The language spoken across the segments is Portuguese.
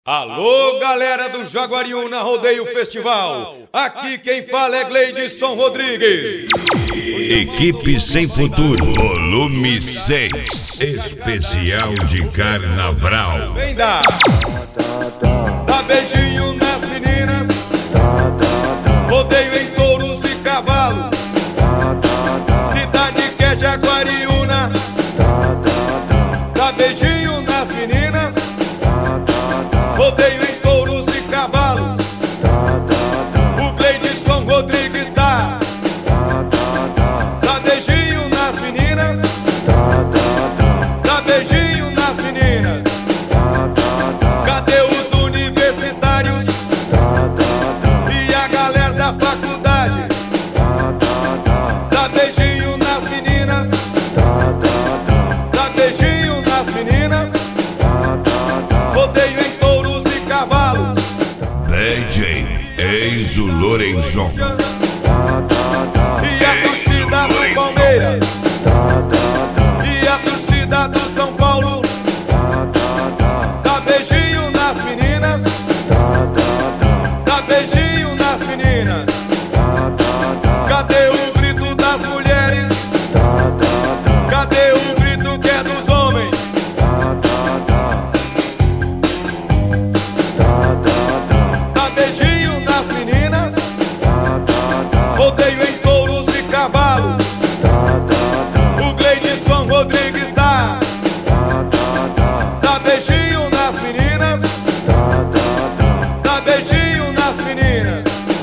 Alô, galera do Jaguariúna Rodeio Festival. Aqui quem fala é Gleidson Rodrigues. Equipe Sem Futuro, volume 6, especial de carnaval. Vem dar, dá beijinho nas meninas, rodeio em touros e cavalos. Cidade que é Jaguariúna, dá beijinho nas meninas, rodeio em touros e cavalos. O Gleidson Rodrigues dá beijinho nas meninas, dá beijinho nas meninas. Cadê os universitários e a galera da faculdade? Dá beijinho nas meninas, dá beijinho nas meninas, rodeio em touros e cavalos. DJ Enzo Lorenzon. E a torcida do Palmeiras, e a torcida do São Paulo, dá beijinho nas meninas, dá beijinho nas meninas. Cadê o grito das mulheres? Cadê o grito que é dos homens? Dá beijinho nas meninas, rodeio em touros e cavalos. O Gleidson Rodrigues dá beijinho nas meninas, dá beijinho nas meninas.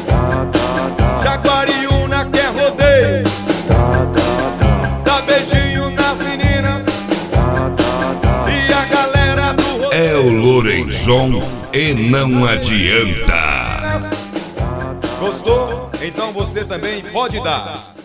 Jaguariúna quer rodeio, dá beijinho nas meninas. E a galera do rodeio É o Lorenzon e não adianta. Gostou? Então você também pode dar.